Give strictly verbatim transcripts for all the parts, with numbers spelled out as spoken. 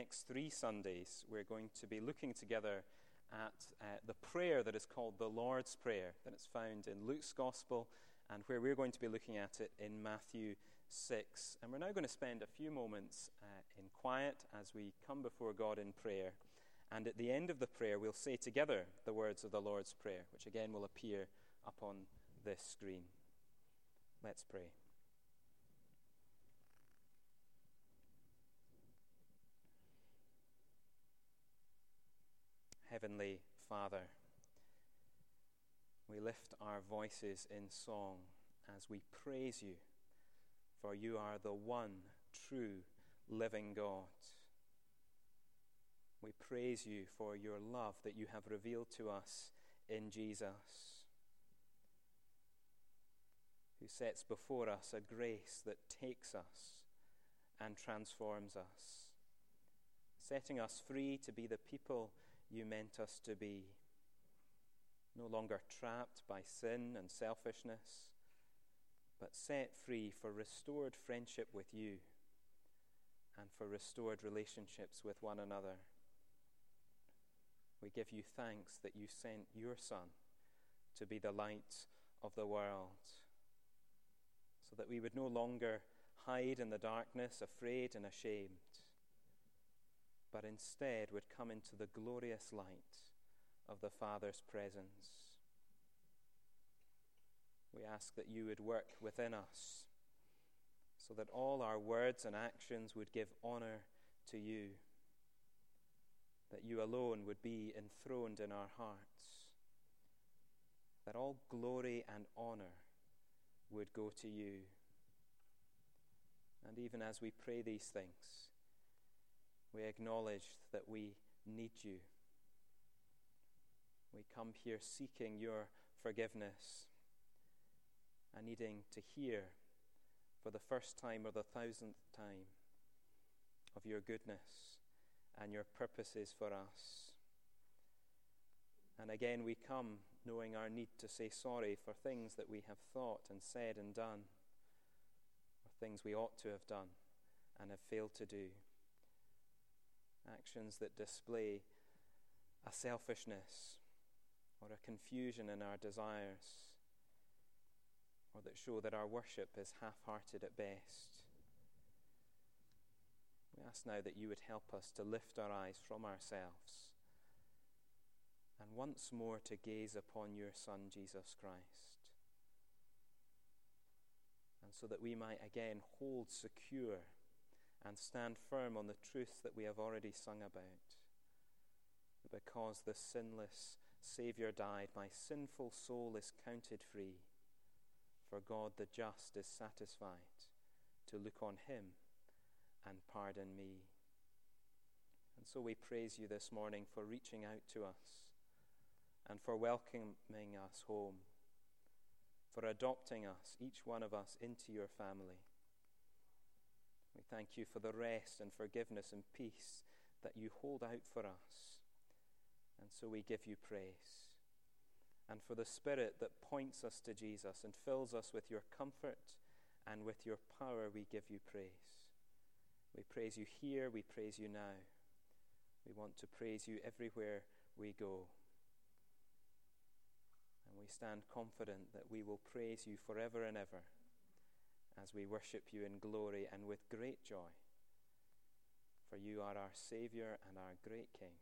next three Sundays, we're going to be looking together at uh, the prayer that is called the Lord's Prayer, that is found in Luke's Gospel, and where we're going to be looking at it in Matthew six. And we're now going to spend a few moments uh, in quiet as we come before God in prayer. And at the end of the prayer, we'll say together the words of the Lord's Prayer, which again will appear up on this screen. Let's pray. Heavenly Father, we lift our voices in song as we praise you, for you are the one true living God. We praise you for your love that you have revealed to us in Jesus, who sets before us a grace that takes us and transforms us, setting us free to be the people you meant us to be, no longer trapped by sin and selfishness, but set free for restored friendship with you and for restored relationships with one another. We give you thanks that you sent your Son to be the light of the world, so that we would no longer hide in the darkness, afraid and ashamed, but instead would come into the glorious light of the Father's presence. We ask that you would work within us, so that all our words and actions would give honor to you, that you alone would be enthroned in our hearts, that all glory and honor would go to you. And even as we pray these things, we acknowledge that we need you. We come here seeking your forgiveness and needing to hear for the first time or the thousandth time of your goodness and your purposes for us. And again we come knowing our need to say sorry for things that we have thought and said and done, or things we ought to have done and have failed to do. Actions that display a selfishness or a confusion in our desires, or that show that our worship is half-hearted at best. We ask now that you would help us to lift our eyes from ourselves and once more to gaze upon your Son, Jesus Christ, and so that we might again hold secure and stand firm on the truths that we have already sung about. That because the sinless Saviour died, my sinful soul is counted free, for God the just is satisfied to look on him and pardon me. And so we praise you this morning for reaching out to us and for welcoming us home, for adopting us, each one of us, into your family. We thank you for the rest and forgiveness and peace that you hold out for us. And so we give you praise. And for the Spirit that points us to Jesus and fills us with your comfort and with your power, we give you praise. We praise you here, we praise you now. We want to praise you everywhere we go. And we stand confident that we will praise you forever and ever, as we worship you in glory and with great joy. For you are our Saviour and our great King.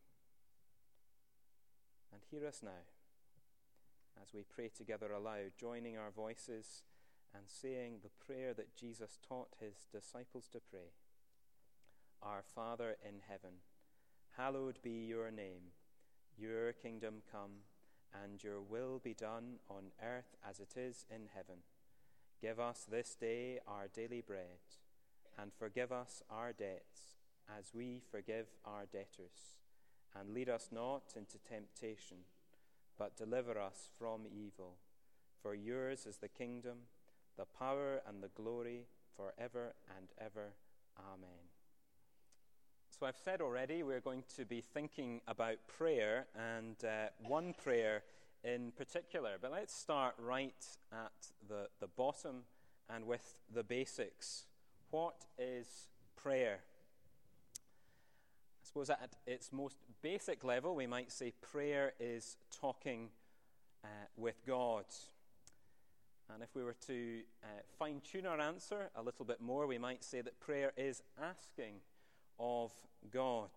And hear us now as we pray together aloud, joining our voices and saying the prayer that Jesus taught his disciples to pray. Our Father in heaven, hallowed be your name. Your kingdom come, and your will be done on earth as it is in heaven. Give us this day our daily bread, and forgive us our debts, as we forgive our debtors. And lead us not into temptation, but deliver us from evil. For yours is the kingdom, the power, and the glory, forever and ever. Amen. So I've said already, we're going to be thinking about prayer, and uh, one prayer in particular. But let's start right at the, the bottom and with the basics. What is prayer? suppose at its most basic level, we might say prayer is talking uh, with God. And if we were to uh, fine-tune our answer a little bit more, we might say that prayer is asking of God.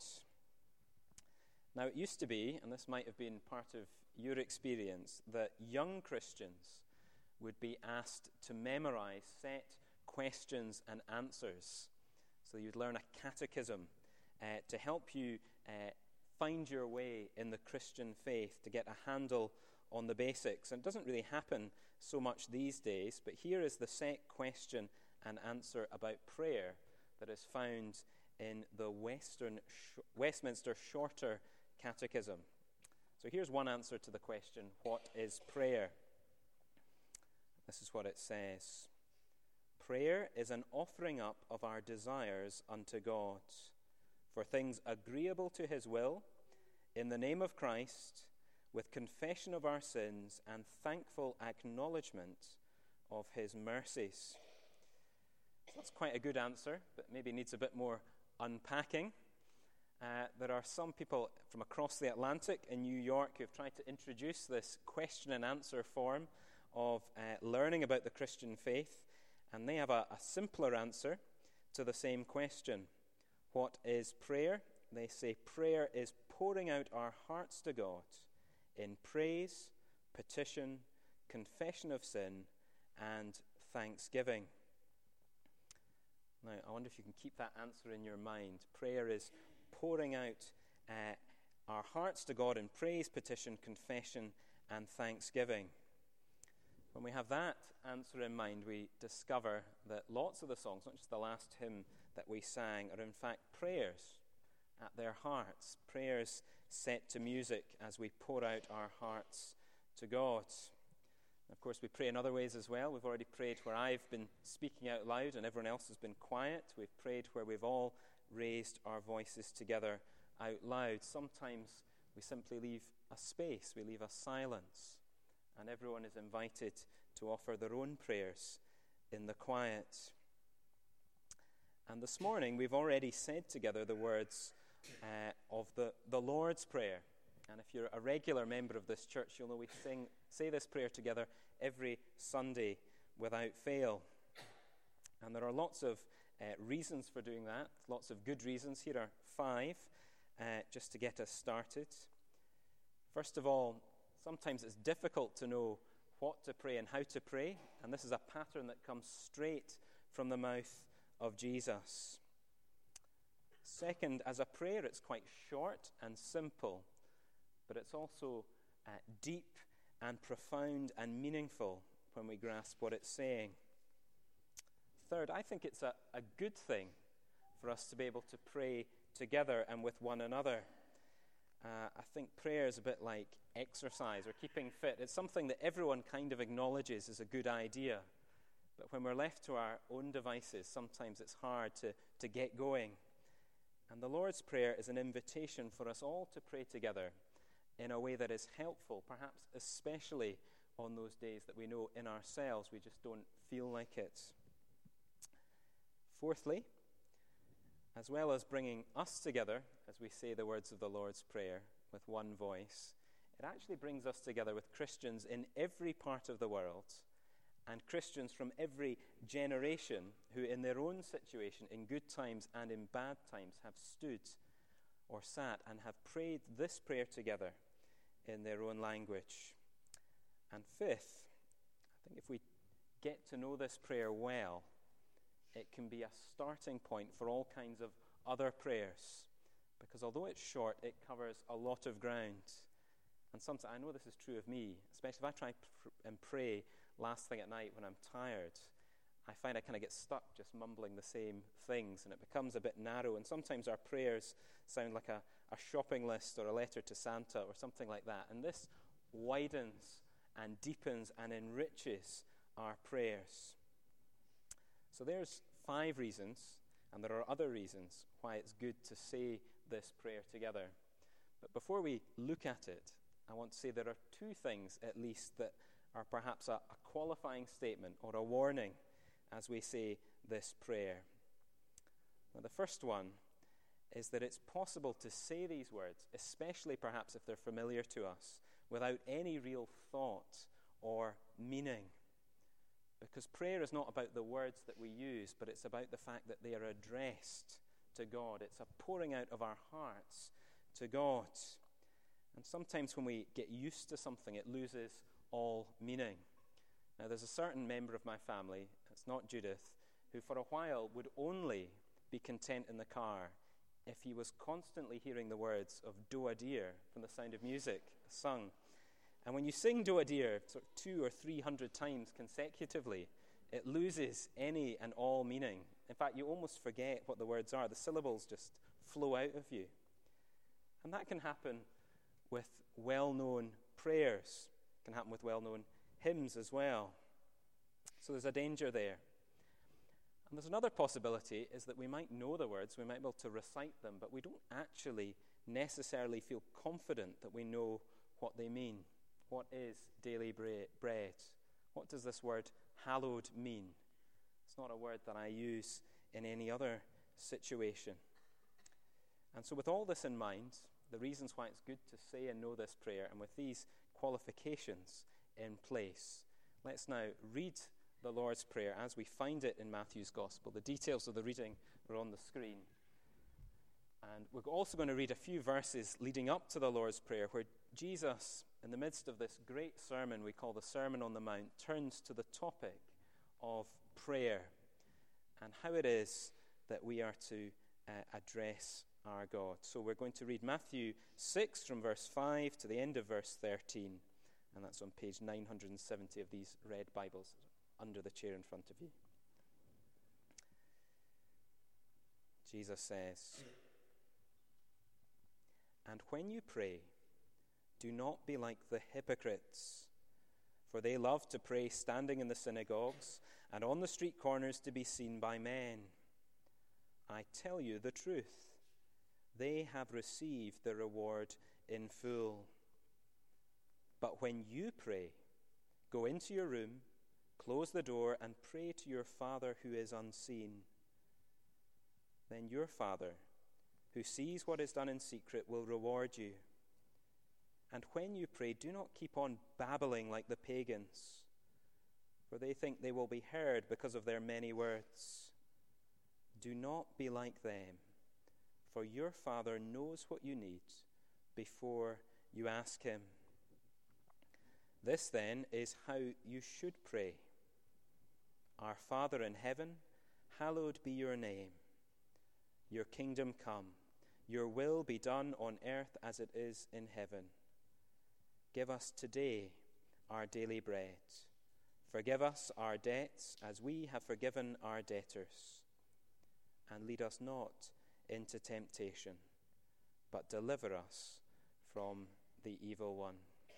Now, it used to be, and this might have been part of your experience, that young Christians would be asked to memorize set questions and answers. So you'd learn a catechism uh, to help you uh, find your way in the Christian faith, to get a handle on the basics. And it doesn't really happen so much these days, but here is the set question and answer about prayer that is found in the Western Sh- Westminster Shorter Catechism. So here's one answer to the question, what is prayer? This is what it says. Prayer is an offering up of our desires unto God for things agreeable to his will, in the name of Christ, with confession of our sins and thankful acknowledgement of his mercies. That's quite a good answer, but maybe needs a bit more unpacking. Uh, there are some people from across the Atlantic in New York who have tried to introduce this question and answer form of uh, learning about the Christian faith, and they have a, a simpler answer to the same question. What is prayer? They say prayer is pouring out our hearts to God in praise, petition, confession of sin, and thanksgiving. Now, I wonder if you can keep that answer in your mind. Prayer is pouring out uh, our hearts to God in praise, petition, confession, and thanksgiving. When we have that answer in mind, we discover that lots of the songs, not just the last hymn that we sang, are in fact prayers at their hearts, prayers set to music as we pour out our hearts to God. Of course, we pray in other ways as well. We've already prayed where I've been speaking out loud and everyone else has been quiet. We've prayed where we've all raised our voices together out loud. Sometimes we simply leave a space, we leave a silence, and everyone is invited to offer their own prayers in the quiet. And this morning we've already said together the words uh, of the, the Lord's Prayer. And if you're a regular member of this church, you'll know we sing, say this prayer together every Sunday without fail. And there are lots of uh, reasons for doing that, lots of good reasons. Here are five, uh, just to get us started. First of all, sometimes it's difficult to know what to pray and how to pray, and this is a pattern that comes straight from the mouth of Jesus. Second, as a prayer, it's quite short and simple, but it's also uh, deep and profound and meaningful when we grasp what it's saying. Third, I think it's a, a good thing for us to be able to pray together and with one another. Uh, I think prayer is a bit like exercise or keeping fit. It's something that everyone kind of acknowledges is a good idea. But when we're left to our own devices, sometimes it's hard to, to get going. And the Lord's Prayer is an invitation for us all to pray together in a way that is helpful, perhaps especially on those days that we know in ourselves we just don't feel like it. Fourthly, as well as bringing us together as we say the words of the Lord's Prayer with one voice, it actually brings us together with Christians in every part of the world and Christians from every generation who in their own situation, in good times and in bad times, have stood or sat and have prayed this prayer together in their own language. And fifth, I think if we get to know this prayer well, it can be a starting point for all kinds of other prayers, because although it's short, it covers a lot of ground. And sometimes, I know this is true of me, especially if I try pr- and pray last thing at night when I'm tired, I find I kind of get stuck just mumbling the same things, and it becomes a bit narrow. And sometimes our prayers sound like a, a shopping list or a letter to Santa or something like that. And this widens and deepens and enriches our prayers. So there's five reasons, and there are other reasons why it's good to say this prayer together. But before we look at it, I want to say there are two things at least that are perhaps a, a qualifying statement or a warning as we say this prayer. Now, the first one is that it's possible to say these words, especially perhaps if they're familiar to us, without any real thought or meaning. Because prayer is not about the words that we use, but it's about the fact that they are addressed to God. It's a pouring out of our hearts to God. And sometimes when we get used to something, it loses all meaning. Now, there's a certain member of my family, it's not Judith, who for a while would only be content in the car if he was constantly hearing the words of Do-a Dear from The Sound of Music sung. And when you sing Do-a Dear sort of two or three hundred times consecutively, it loses any and all meaning. In fact, you almost forget what the words are. The syllables just flow out of you. And that can happen with well-known prayers. It can happen with well-known hymns as well. So there's a danger there. And there's another possibility, is that we might know the words, we might be able to recite them, but we don't actually necessarily feel confident that we know what they mean. What is daily bread? What does this word hallowed mean? It's not a word that I use in any other situation. And so with all this in mind, the reasons why it's good to say and know this prayer, and with these qualifications in place, let's now read the Lord's Prayer as we find it in Matthew's Gospel. The details of the reading are on the screen. And we're also going to read a few verses leading up to the Lord's Prayer, where Jesus, in the midst of this great sermon we call the Sermon on the Mount, turns to the topic of prayer and how it is that we are to uh, address our God. So we're going to read Matthew six from verse five to the end of verse thirteen, and that's on page nine hundred seventy of these red Bibles under the chair in front of you. Jesus says, "And when you pray, do not be like the hypocrites, for they love to pray standing in the synagogues and on the street corners to be seen by men. I tell you the truth, they have received their reward in full. But when you pray, go into your room, close the door, and pray to your Father who is unseen. Then your Father, who sees what is done in secret, will reward you. And when you pray, do not keep on babbling like the pagans, for they think they will be heard because of their many words. Do not be like them, for your Father knows what you need before you ask him. This then is how you should pray. Our Father in heaven, hallowed be your name. Your kingdom come. Your will be done on earth as it is in heaven. Give us today our daily bread. Forgive us our debts as we have forgiven our debtors. And lead us not into temptation, but deliver us from the evil one."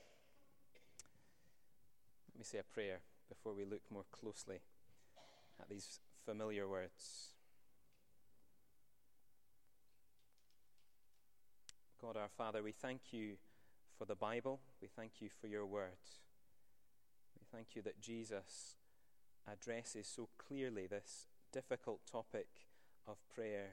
Let me say a prayer before we look more closely at these familiar words. God our Father, we thank you for the Bible. We thank you for your word. We thank you that Jesus addresses so clearly this difficult topic of prayer.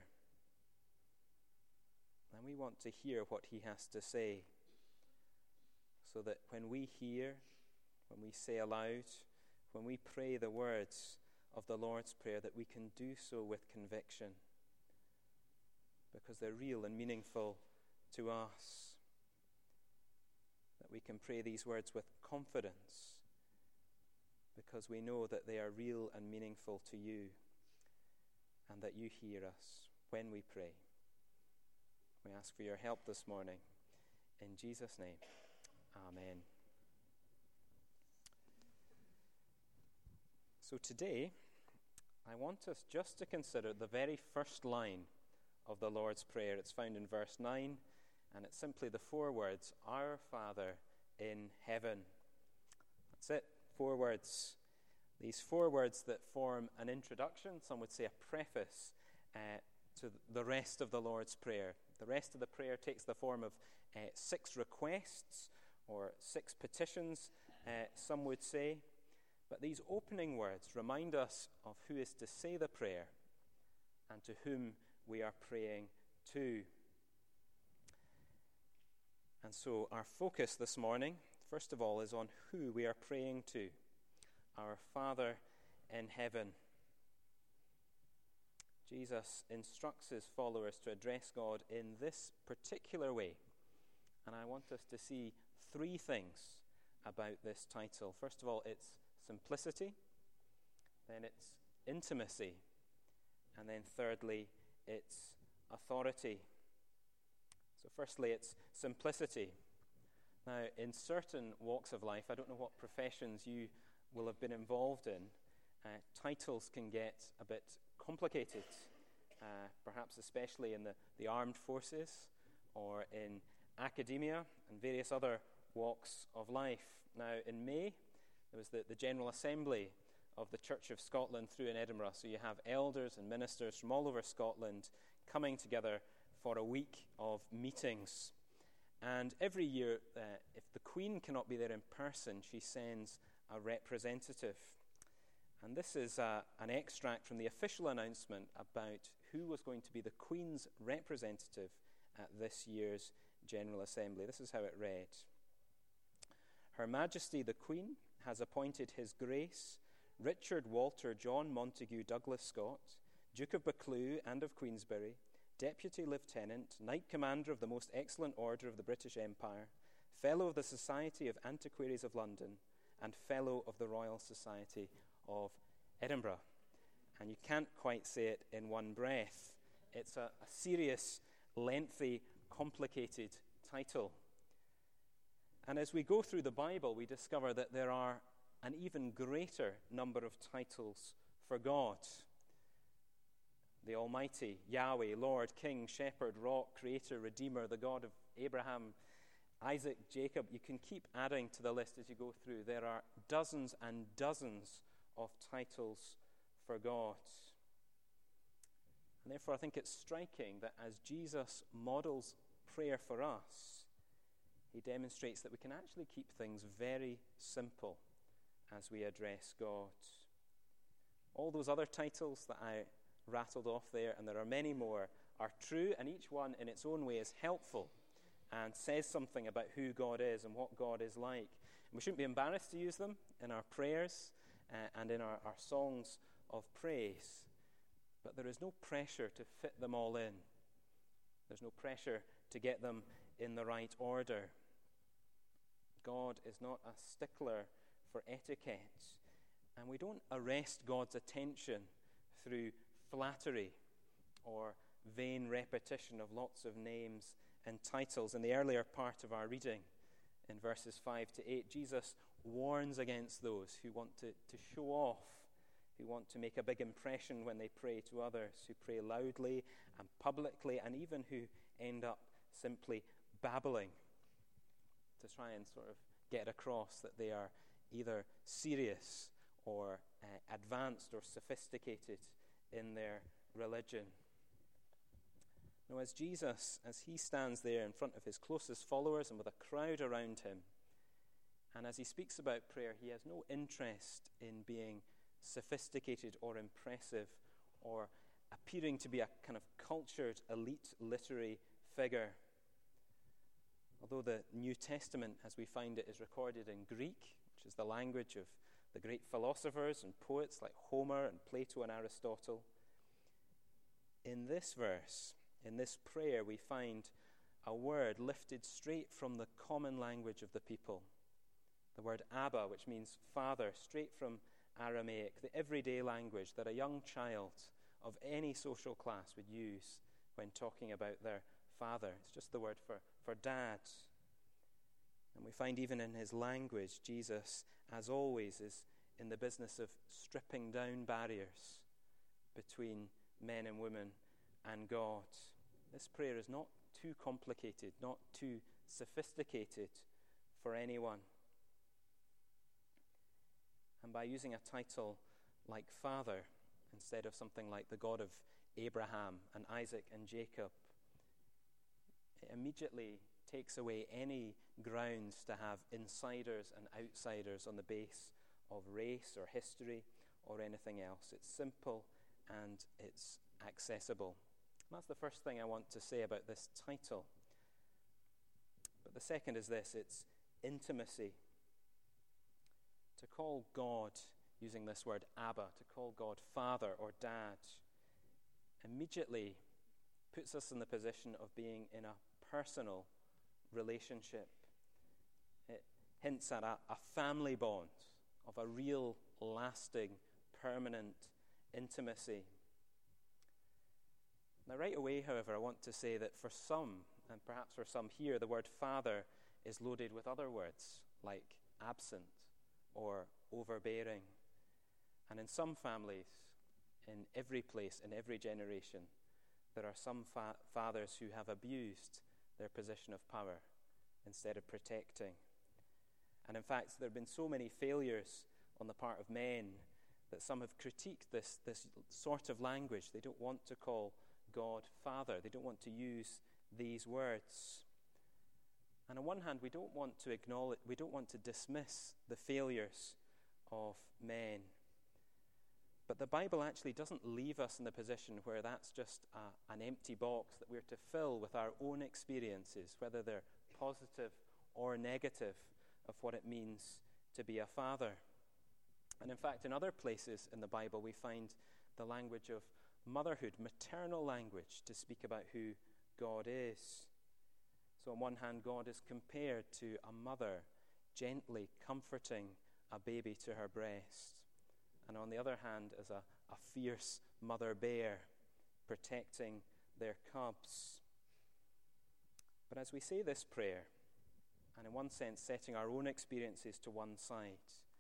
And we want to hear what he has to say, so that when we hear, when we say aloud, when we pray the words of the Lord's Prayer, that we can do so with conviction, because they're real and meaningful to us. That we can pray these words with confidence, because we know that they are real and meaningful to you, and that you hear us when we pray. We ask for your help this morning. In Jesus' name, amen. So today, I want us just to consider the very first line of the Lord's Prayer. It's found in verse nine, and it's simply the four words, Our Father in heaven. That's it, four words. These four words that form an introduction, some would say a preface, uh, to the rest of the Lord's Prayer. The rest of the prayer takes the form of uh, six requests or six petitions, uh, some would say. But these opening words remind us of who is to say the prayer and to whom we are praying two. And so our focus this morning, first of all, is on who we are praying to, our Father in heaven. Jesus instructs his followers to address God in this particular way. And I want us to see three things about this title. First of all, it's simplicity, then it's intimacy, and then thirdly, it's authority. So firstly, it's simplicity. Now, in certain walks of life, I don't know what professions you will have been involved in, uh, titles can get a bit complicated, uh, perhaps especially in the, the armed forces or in academia and various other walks of life. Now, in May, there was the, the General Assembly of the Church of Scotland through in Edinburgh. So you have elders and ministers from all over Scotland coming together for a week of meetings. And every year, uh, if the Queen cannot be there in person, she sends a representative. And this is uh, an extract from the official announcement about who was going to be the Queen's representative at this year's General Assembly. This is how it read. Her Majesty the Queen has appointed His Grace Richard Walter John Montague Douglas Scott, Duke of Buccleuch and of Queensberry, Deputy Lieutenant, Knight Commander of the Most Excellent Order of the British Empire, Fellow of the Society of Antiquaries of London, and Fellow of the Royal Society of Edinburgh. And you can't quite say it in one breath. It's a, a serious, lengthy, complicated title. And as we go through the Bible, we discover that there are an even greater number of titles for God. The Almighty, Yahweh, Lord, King, Shepherd, Rock, Creator, Redeemer, the God of Abraham, Isaac, Jacob. You can keep adding to the list as you go through. There are dozens and dozens of titles for God. And therefore, I think it's striking that as Jesus models prayer for us, he demonstrates that we can actually keep things very simple as we address God. All those other titles that I rattled off there, and there are many more, are true, and each one in its own way is helpful and says something about who God is and what God is like. And we shouldn't be embarrassed to use them in our prayers uh, and in our, our songs of praise. But there is no pressure to fit them all in. There's no pressure to get them in the right order. God is not a stickler for etiquette, and we don't arrest God's attention through flattery or vain repetition of lots of names and titles. In the earlier part of our reading, in verses five to eight, Jesus warns against those who want to, to show off, who want to make a big impression when they pray to others, who pray loudly and publicly, and even who end up simply babbling to try and sort of get across that they are either serious or uh, advanced or sophisticated in their religion. Now, as Jesus, as he stands there in front of his closest followers and with a crowd around him, and as he speaks about prayer, he has no interest in being sophisticated or impressive or appearing to be a kind of cultured, elite, literary figure. Although the New Testament, as we find it, is recorded in Greek, which is the language of the great philosophers and poets like Homer and Plato and Aristotle, in this verse, in this prayer, we find a word lifted straight from the common language of the people. The word Abba, which means father, straight from Aramaic, the everyday language that a young child of any social class would use when talking about their father. It's just the word for, for dad. And we find even in his language, Jesus, as always, is in the business of stripping down barriers between men and women and God. This prayer is not too complicated, not too sophisticated for anyone. And by using a title like Father instead of something like the God of Abraham and Isaac and Jacob, it immediately takes away any grounds to have insiders and outsiders on the base of race or history or anything else. It's simple and it's accessible. And that's the first thing I want to say about this title. But the second is this, it's intimacy. To call God, using this word Abba, to call God Father or Dad, immediately puts us in the position of being in a personal relationship. It hints at a, a family bond of a real, lasting, permanent intimacy. Now, right away, however, I want to say that for some, and perhaps for some here, the word father is loaded with other words, like absent or overbearing. And in some families, in every place, in every generation, there are some fa- fathers who have abused their position of power instead of protecting. And in fact, there have been so many failures on the part of men that some have critiqued this, this sort of language. They don't want to call God Father. They don't want to use these words. And on one hand, we don't want to acknowledge, we don't want to dismiss the failures of men. But the Bible actually doesn't leave us in the position where that's just a, an empty box that we're to fill with our own experiences, whether they're positive or negative, of what it means to be a father. And in fact, in other places in the Bible, we find the language of motherhood, maternal language, to speak about who God is. So on one hand, God is compared to a mother gently comforting a baby to her breast. And on the other hand, as a, a fierce mother bear protecting their cubs. But as we say this prayer, and in one sense setting our own experiences to one side,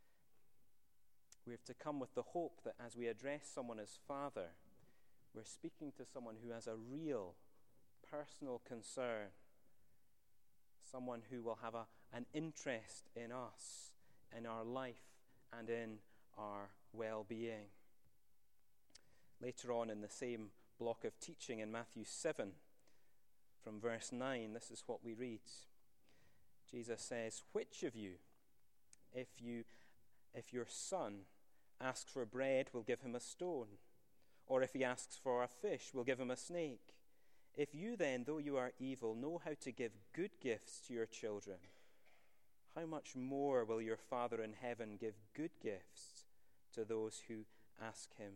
we have to come with the hope that as we address someone as Father, we're speaking to someone who has a real personal concern, someone who will have a, an interest in us, in our life, and in our well-being. Later on in the same block of teaching in Matthew seven, from verse nine, this is what we read. Jesus says, "Which of you, if you, if your son asks for bread, will give him a stone? Or if he asks for a fish, will give him a snake? If you then, though you are evil, know how to give good gifts to your children, how much more will your Father in heaven give good gifts to those who ask him?"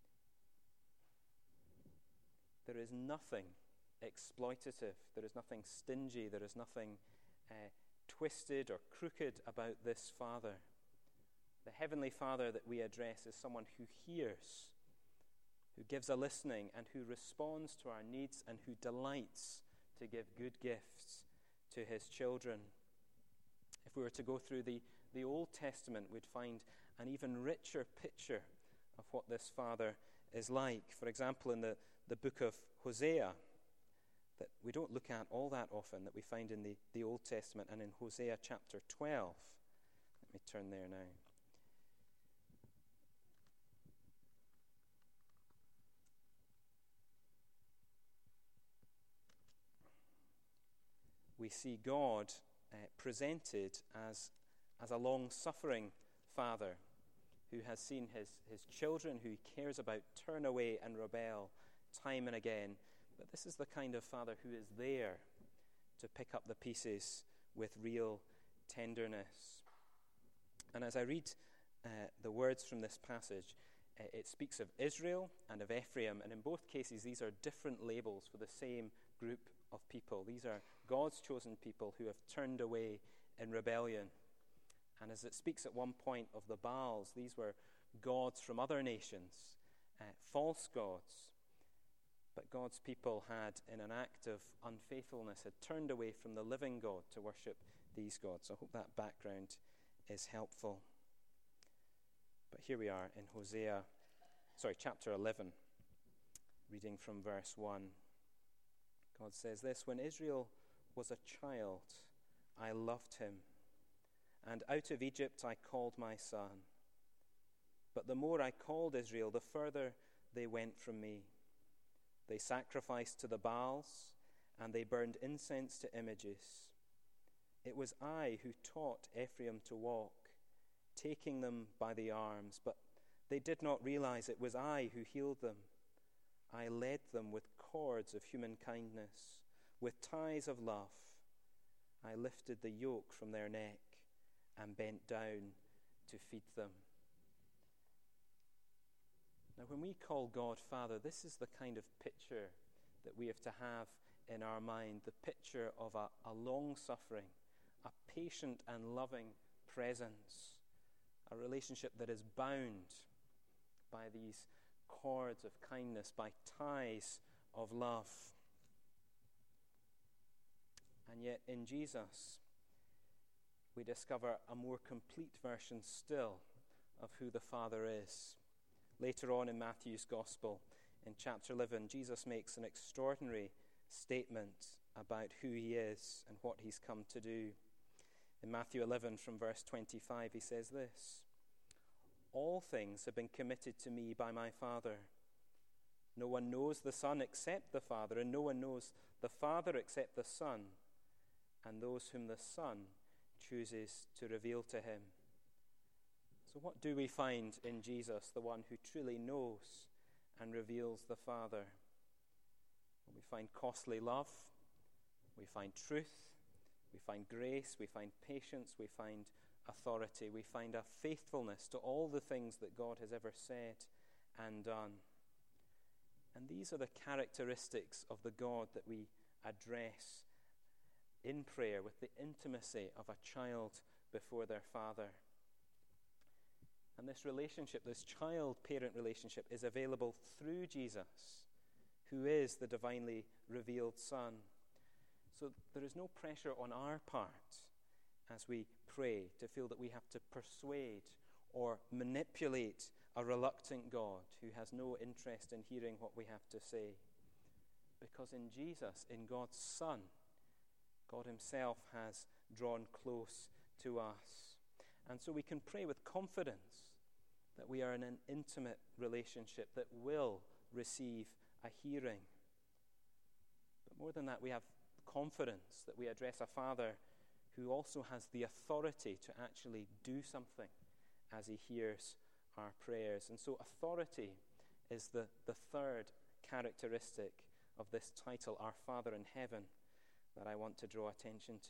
There is nothing exploitative, there is nothing stingy, there is nothing uh, twisted or crooked about this Father. The Heavenly Father that we address is someone who hears, who gives a listening, and who responds to our needs, and who delights to give good gifts to his children. If we were to go through the, the Old Testament, we'd find an even richer picture of what this Father is like. For example, in the, the book of Hosea, that we don't look at all that often, that we find in the, the Old Testament, and in Hosea chapter twelve. Let me turn there now. We see God uh, presented as, as a long-suffering Father who has seen his, his children who he cares about turn away and rebel time and again. But this is the kind of Father who is there to pick up the pieces with real tenderness. And as I read uh, the words from this passage, uh, it speaks of Israel and of Ephraim, and in both cases these are different labels for the same group of people. These are God's chosen people who have turned away in rebellion. And as it speaks at one point of the Baals, these were gods from other nations, uh, false gods. But God's people had, in an act of unfaithfulness, had turned away from the living God to worship these gods. I hope that background is helpful. But here we are in Hosea, sorry, chapter eleven, reading from verse one. God says this, "When Israel was a child, I loved him, and out of Egypt I called my son. But the more I called Israel, the further they went from me. They sacrificed to the Baals, and they burned incense to images. It was I who taught Ephraim to walk, taking them by the arms, but they did not realize it was I who healed them. I led them with cords of human kindness. With ties of love, I lifted the yoke from their neck and bent down to feed them. Now, when we call God Father, this is the kind of picture that we have to have in our mind, the picture of a, a long-suffering, a patient and loving presence, a relationship that is bound by these cords of kindness, by ties of love. And yet in Jesus, we discover a more complete version still of who the Father is. Later on in Matthew's Gospel, in chapter eleven, Jesus makes an extraordinary statement about who he is and what he's come to do. In Matthew eleven, from verse twenty-five, he says this: "All things have been committed to me by my Father. No one knows the Son except the Father, and no one knows the Father except the Son, and those whom the Son chooses to reveal to him." So what do we find in Jesus, the one who truly knows and reveals the Father? Well, we find costly love, we find truth, we find grace, we find patience, we find authority, we find a faithfulness to all the things that God has ever said and done. And these are the characteristics of the God that we address in prayer with the intimacy of a child before their father. And this relationship, this child-parent relationship, is available through Jesus, who is the divinely revealed Son. So there is no pressure on our part as we pray to feel that we have to persuade or manipulate a reluctant God who has no interest in hearing what we have to say. Because in Jesus, in God's Son, God himself has drawn close to us. And so we can pray with confidence that we are in an intimate relationship that will receive a hearing. But more than that, we have confidence that we address a Father who also has the authority to actually do something as he hears our prayers. And so authority is the, the third characteristic of this title, Our Father in Heaven, that I want to draw attention to.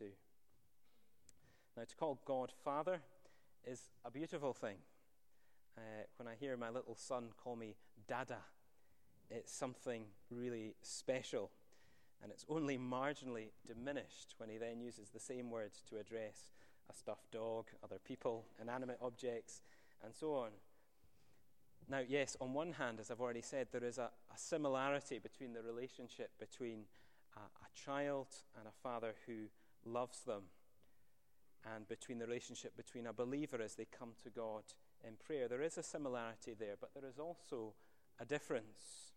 Now, to call God Father is a beautiful thing. Uh, when I hear my little son call me Dada, it's something really special. And it's only marginally diminished when he then uses the same words to address a stuffed dog, other people, inanimate objects, and so on. Now, yes, on one hand, as I've already said, there is a, a similarity between the relationship between a, a child and a father who loves them, and between the relationship between a believer as they come to God in prayer. There is a similarity there, but there is also a difference.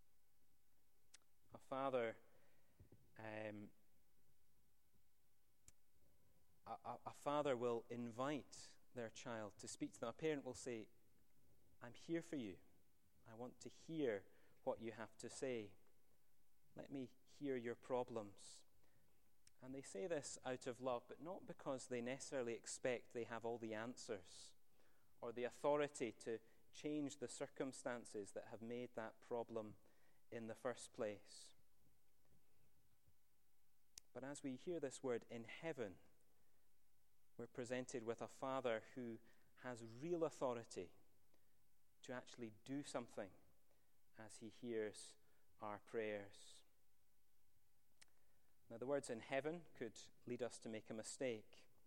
A father, um, a, a, a father will invite their child to speak to them. A parent will say, "I'm here for you. I want to hear what you have to say. Let me hear your problems." And they say this out of love, but not because they necessarily expect they have all the answers or the authority to change the circumstances that have made that problem in the first place. But as we hear this word in heaven, we're presented with a Father who has real authority to actually do something as he hears our prayers. Now, the words in heaven could lead us to make a mistake.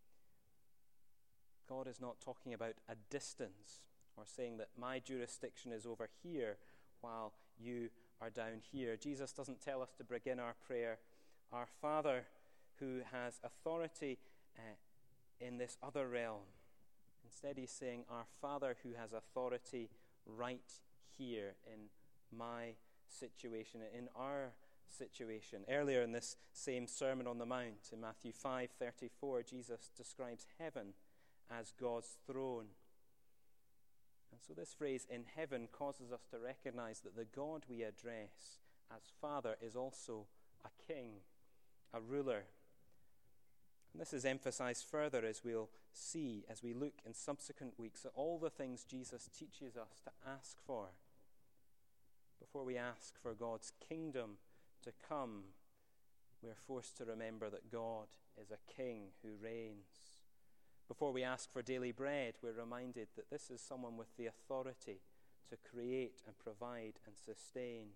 God is not talking about a distance or saying that my jurisdiction is over here while you are down here. Jesus doesn't tell us to begin our prayer, "Our Father who has authority uh, in this other realm." Instead, he's saying, "Our Father who has authority right here in my situation, in our situation." Earlier in this same Sermon on the Mount, in Matthew five thirty-four, Jesus describes heaven as God's throne. And so this phrase, "in heaven," causes us to recognize that the God we address as Father is also a king, a ruler. And this is emphasized further as we'll see as we look in subsequent weeks at all the things Jesus teaches us to ask for. Before we ask for God's kingdom to come, we are forced to remember that God is a king who reigns. Before we ask for daily bread, we're reminded that this is someone with the authority to create and provide and sustain.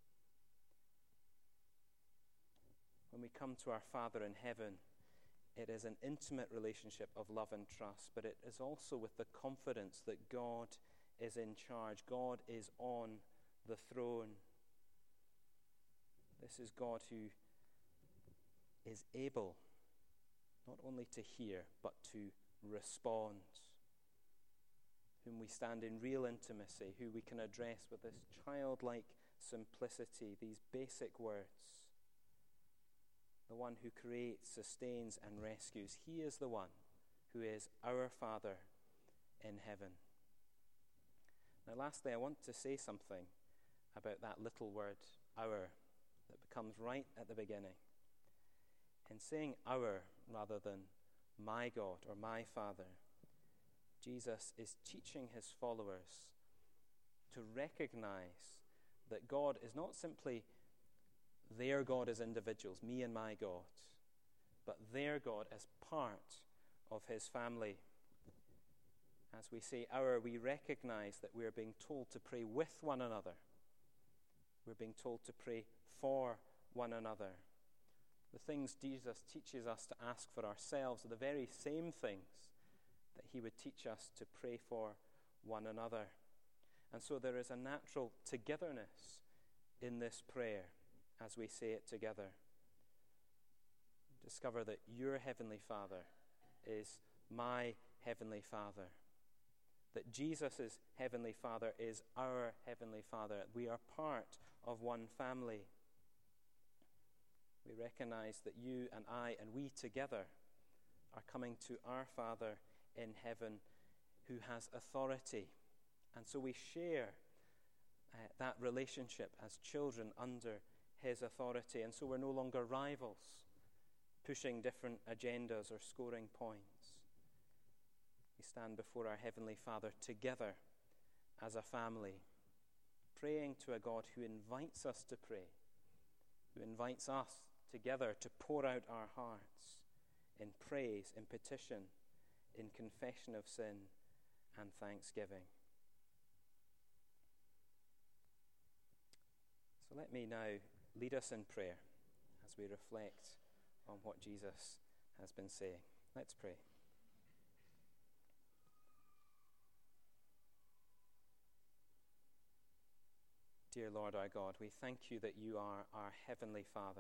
When we come to our Father in heaven, it is an intimate relationship of love and trust, but it is also with the confidence that God is in charge. God is on the throne. This is God who is able not only to hear, but to respond, whom we stand in real intimacy, who we can address with this childlike simplicity, these basic words. The one who creates, sustains, and rescues. He is the one who is our Father in heaven. Now, lastly, I want to say something about that little word, our, that comes right at the beginning. In saying our rather than my God or my Father, Jesus is teaching his followers to recognize that God is not simply their God as individuals, me and my God, but their God as part of his family. As we say our, we recognize that we are being told to pray with one another. We're being told to pray for one another. The things Jesus teaches us to ask for ourselves are the very same things that he would teach us to pray for one another. And so there is a natural togetherness in this prayer as we say it together. Discover that your Heavenly Father is my Heavenly Father. That Jesus' Heavenly Father is our Heavenly Father. We are part of one family. We recognize that you and I and we together are coming to our Father in heaven who has authority. And so we share uh, that relationship as children under his authority. And so we're no longer rivals, pushing different agendas or scoring points. We stand before our Heavenly Father together as a family, praying to a God who invites us to pray, who invites us together to pour out our hearts in praise, in petition, in confession of sin and thanksgiving. So let me now lead us in prayer as we reflect on what Jesus has been saying. Let's pray. Dear Lord our God, we thank you that you are our Heavenly Father,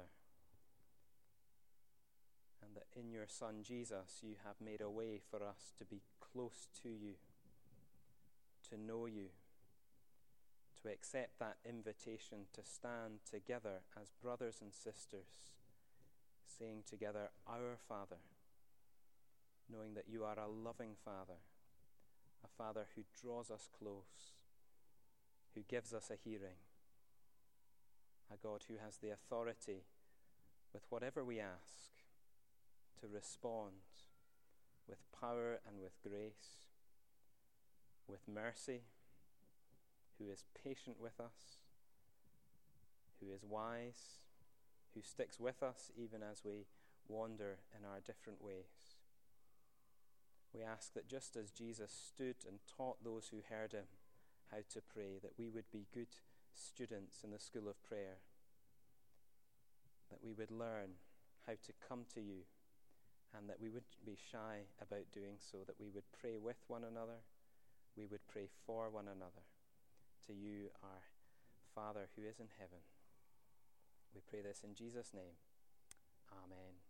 and that in your Son Jesus you have made a way for us to be close to you, to know you, to accept that invitation to stand together as brothers and sisters, saying together, Our Father, knowing that you are a loving Father, a Father who draws us close, who gives us a hearing, a God who has the authority with whatever we ask to respond with power and with grace, with mercy, who is patient with us, who is wise, who sticks with us even as we wander in our different ways. We ask that just as Jesus stood and taught those who heard him how to pray, that we would be good students in the school of prayer, that we would learn how to come to you, and that we wouldn't be shy about doing so, that we would pray with one another, we would pray for one another. To you, our Father who is in heaven. We pray this in Jesus' name. Amen.